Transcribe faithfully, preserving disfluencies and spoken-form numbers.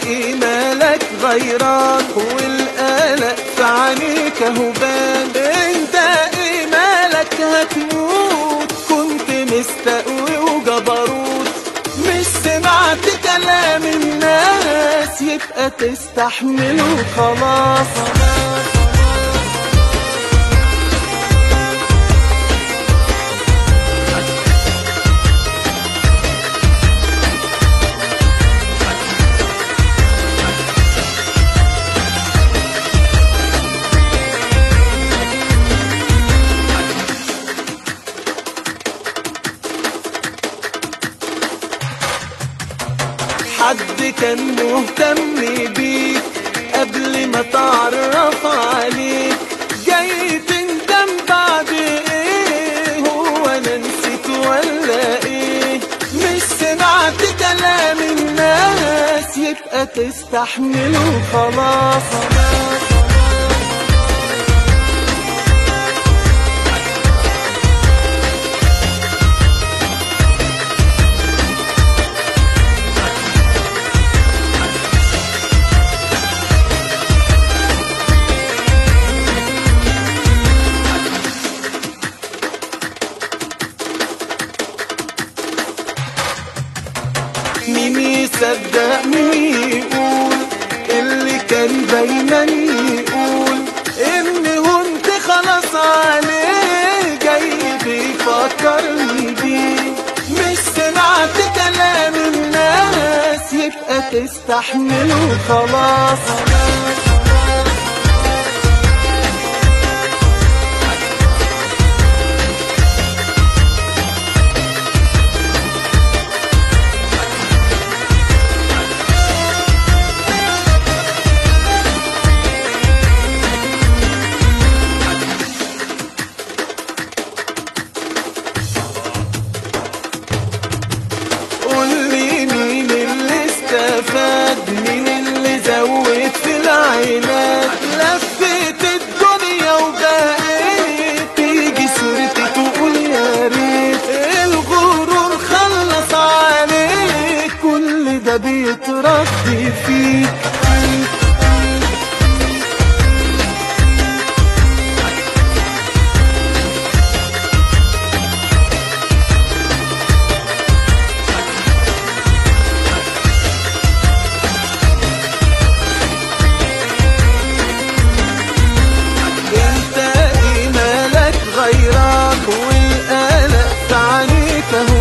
ايه مالك غيران والقلق في عينيك هبان؟ انت ايه مالك هتموت؟ كنت مستقوي وجبروت، مش سمعت كلام الناس يبقى تستحمل وخلاص. حد كان مهتم بيك قبل ما تعرف عليك، جاي تندم بعد ايه؟ هو انا نسيت ولا ايه؟ مش سمعت كلام الناس يبقى تستحمل وخلاص. مين يصدق مين يقول اللي كان دايما يقول ان هنت خلاص عليه، جاي بيفكرني بيه؟ مش سمعت كلام الناس يبقى تستحمل وخلاص. قولي مين اللي استفاد؟ مين اللي زود في العينات؟ لفيت الدنيا وبقيت تيجي صورتي تقول يا ريت. الغرور خلص عليك، كل ده بيترد فيك. والقلق في عينيك